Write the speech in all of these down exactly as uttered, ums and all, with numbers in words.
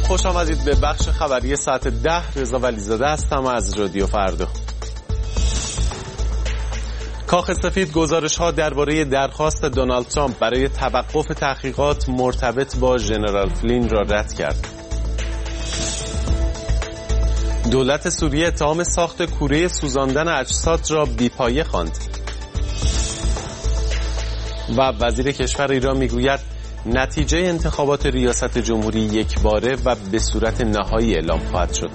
خوش آمدید به بخش خبری ساعت ده. رضا ولیزاده هستم از رادیو فردا. کاخ سفید گزارش‌ها درباره درخواست دونالد ترامپ برای توقف تحقیقات مرتبط با ژنرال فلین را رد کرد. دولت سوریه اتهام ساخت کوره سوزاندن اجساد را بی‌پایه خواند. و وزیر کشور ایران میگوید نتیجه انتخابات ریاست جمهوری یکباره و به صورت نهایی اعلام خواهد شد.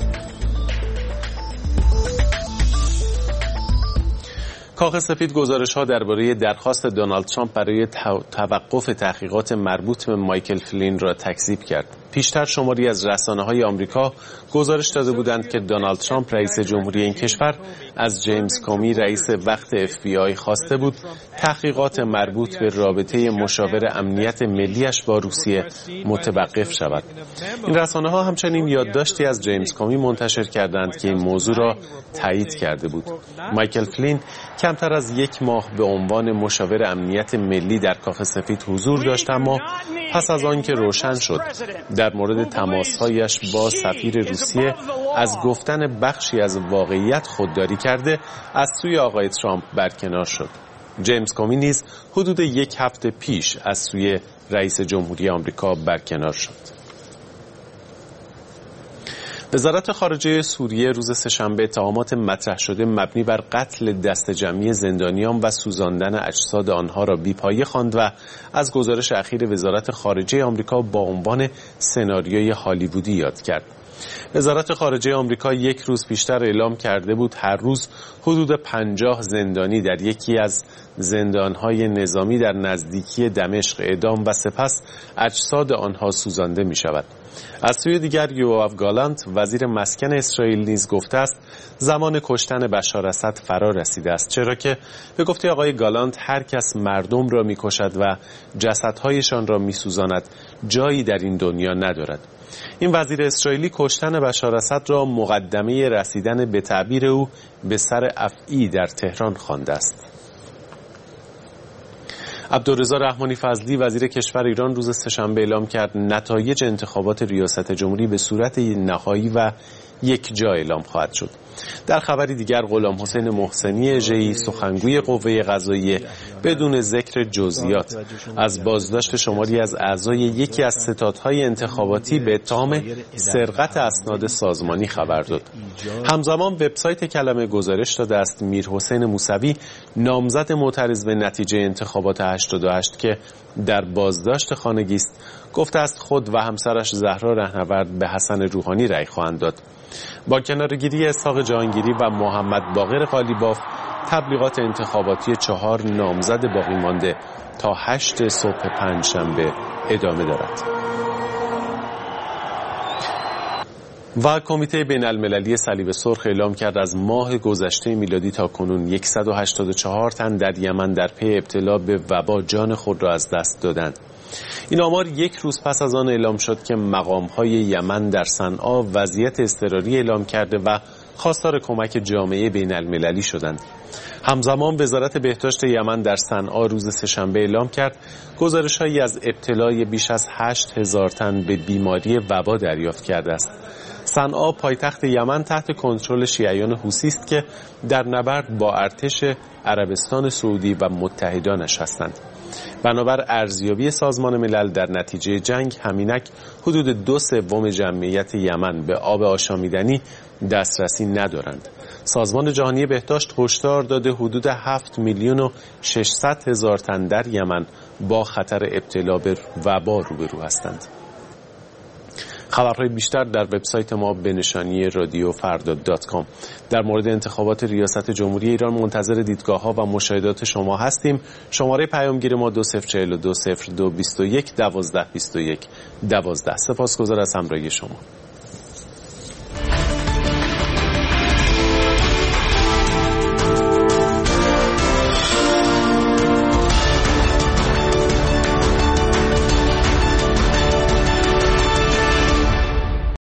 کاخ سفید گزارش‌ها درباره درخواست دونالد ترامپ برای توقف تحقیقات مربوط به مایکل فلین را تکذیب کرد. پیشتر شماری از رسانه‌های آمریکا گزارش داده بودند که دونالد ترامپ رئیس جمهوری این کشور از جیمز کومی رئیس وقت اف بی آی خواسته بود تحقیقات مربوط به رابطه مشاور امنیت ملیش با روسیه متوقف شود. این رسانه‌ها همچنین یادداشتی از جیمز کومی منتشر کردند که این موضوع را تایید کرده بود. مایکل فلین کمتر از یک ماه به عنوان مشاور امنیت ملی در کاخ سفید حضور داشت، اما پس از آن که روشن شد در مورد تماس‌هایش با سفیر روسیه از گفتن بخشی از واقعیت خودداری کرده، از سوی آقای ترامپ برکنار شد. جیمز کومی نیز حدود یک هفته پیش از سوی رئیس جمهوری آمریکا برکنار شد. وزارت خارجه سوریه روز سه‌شنبه اتهامات مطرح شده مبنی بر قتل دسته جمعی زندانیان و سوزاندن اجساد آنها را بی‌پایه خواند و از گزارش اخیر وزارت خارجه آمریکا با عنوان سناریوی هالیوودی یاد کرد. وزارت خارجه آمریکا یک روز پیشتر اعلام کرده بود هر روز حدود پنجاه زندانی در یکی از زندانهای نظامی در نزدیکی دمشق اعدام و سپس اجساد آنها سوزانده می شود. از سوی دیگر یوآف گالانت وزیر مسکن اسرائیل نیز گفته است زمان کشتن بشار اسد فرا رسیده است، چرا که به گفته آقای گالانت هر کس مردم را می کشد و جسدهایشان را می سوزاند جایی در این دنیا ندارد. این وزیر اسرائیلی کشتن بشار اسد را مقدمه رسیدن به تعبیر او به سر افعی در تهران خوانده است. عبدالرضا رحمانی فضلی وزیر کشور ایران روز سه‌شنبه اعلام کرد نتایج انتخابات ریاست جمهوری به صورت نهایی و یک جا اعلام خواهد شد. در خبری دیگر غلام حسین محسنی اژه‌ای سخنگوی قوه قضاییه بدون ذکر جزئیات از بازداشت شماری از اعضای یکی از ستادهای انتخاباتی به اتهام سرقت اسناد سازمانی خبر داد. همزمان وبسایت کلمه گزارش داده است میرحسین موسوی نامزد معترض به نتیجه انتخابات هشتاد و هشت که در بازداشت خانگی است گفته است خود و همسرش زهرا رهنورد به حسن روحانی رأی خواهند داد. با کنارگیری اسحاق جهانگیری و محمد باقر قالیباف تبلیغات انتخاباتی چهار نامزد باقی مانده تا هشت صبح پنجشنبه ادامه دارد. و کمیته بین المللی صلیب سرخ اعلام کرد از ماه گذشته میلادی تا کنون صد و هشتاد و چهار تن در یمن در پی ابتلا به وبا جان خود را از دست دادند. این آمار یک روز پس از آن اعلام شد که مقام‌های یمن در صنعا وضعیت اضطراری اعلام کرده و خواستار کمک جامعه بین المللی شدند. همزمان وزارت بهداشت یمن در صنعا روز سه‌شنبه اعلام کرد گزارش‌هایی از ابتلای بیش از هشت هزار تن به بیماری وبا دریافت کرده است. صنعا پایتخت یمن تحت کنترل شیعیان حوثی است که در نبرد با ارتش عربستان سعودی و متحدانش هستند. بنابر ارزیابی سازمان ملل در نتیجه جنگ همینک حدود دو سوم جمعیت یمن به آب آشامیدنی دسترسی ندارند. سازمان جهانی بهداشت هشدار داده حدود هفت میلیون و ششصد هزار تن در یمن با خطر ابتلا به وبا روبرو هستند. خبرهای بیشتر در وبسایت ما به نشانی رادیو فردا دات کام. در مورد انتخابات ریاست جمهوری ایران منتظر دیدگاه‌ها و مشاهدات شما هستیم. شماره پیامگیر ما دو صفر چهل و دو صفر دو بیست و یک دوازده بیست و یک دوازده. سپاسگزار از همراهی شما.